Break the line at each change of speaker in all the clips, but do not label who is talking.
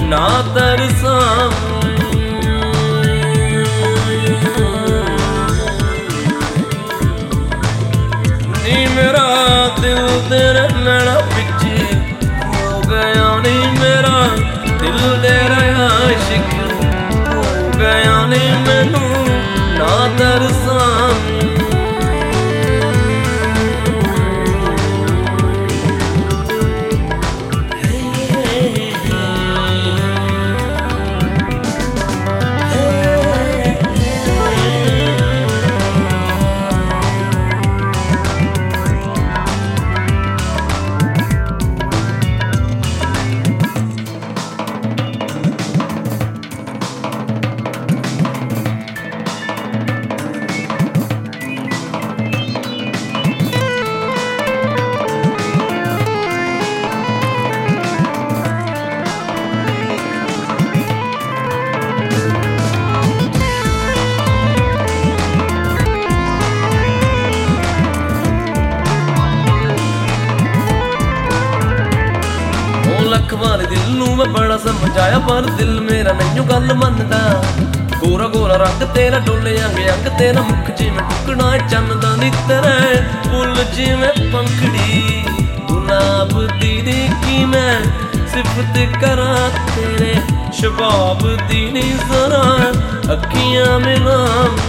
ना तरसा नी मेरा दिल तेरे नैना पिछे हो गया नी मेरा दिल तेरा आशिक हो गया नी मैनू ना तरसा लख बार दिल नू मैं बड़ा समझाया पर दिल मेरा नहीं गल मनदा गोरा गोरा रंग तेरा डोले अंग अंग तेरा मुख जिवें टुकड़ा चन्न दा नित्तर फुल जिवें पंखड़ी गुलाब दी की मैं सिफत करा तेरे शबाब दी नी जरा अखियां मिला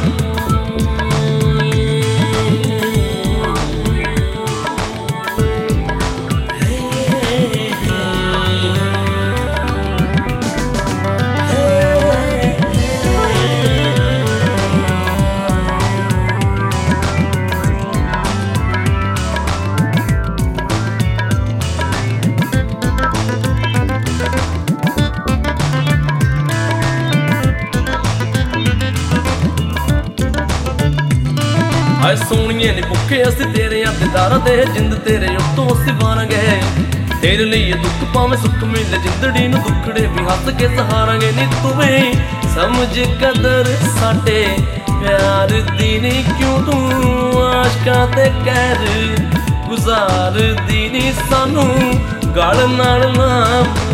हाय सोनिए नी भुखे असी तेरे दीदारा दे जिंद तेरे उत्तों असी वारांगे तेरे लिए दुख पावे सुख मिले जिंदड़ी नू दुखड़े भी हस के सहारांगे नी तुम्हें समझ कदर साडे प्यार दी नी क्यों तू आशकां ते कहर गुजार दी नी सानू गल नाल ना